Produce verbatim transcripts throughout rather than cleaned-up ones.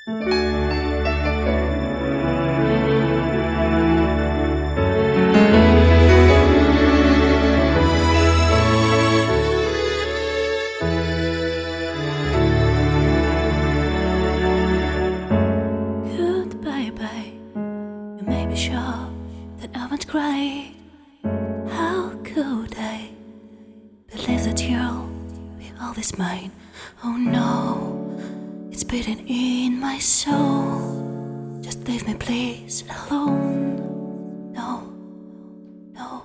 Goodbye, bye. You may be sure that I won't cry. How could I believe that you'll be always mine? Oh no, it's beating in my soul. Just leave me please alone. No, no.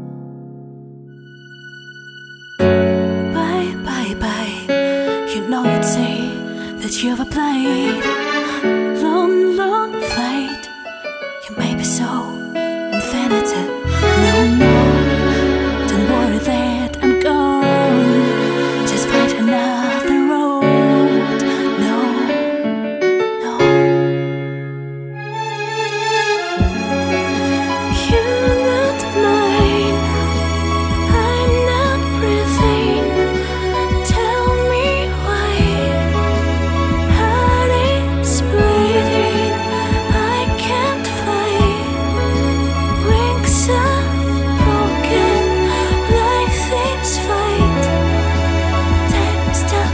Bye, bye, bye. You know you'd say that you've applied. Long, long flight. You may be so infinite. No, no, don't worry that I'm gone. Just find another road. No, no. You're not mine. I'm not breathing. Tell me why. Heart is bleeding. I can't fly. Wings are broken. Life is fight. Time stop.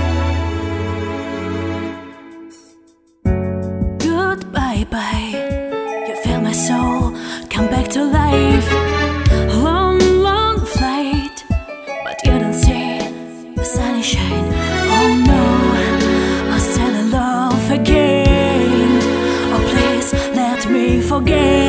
Goodbye, bye. You feel my soul come back to life. Long, long flight, but you don't see the sunny shine. Oh no, I'll still in love again. Oh please let me forget.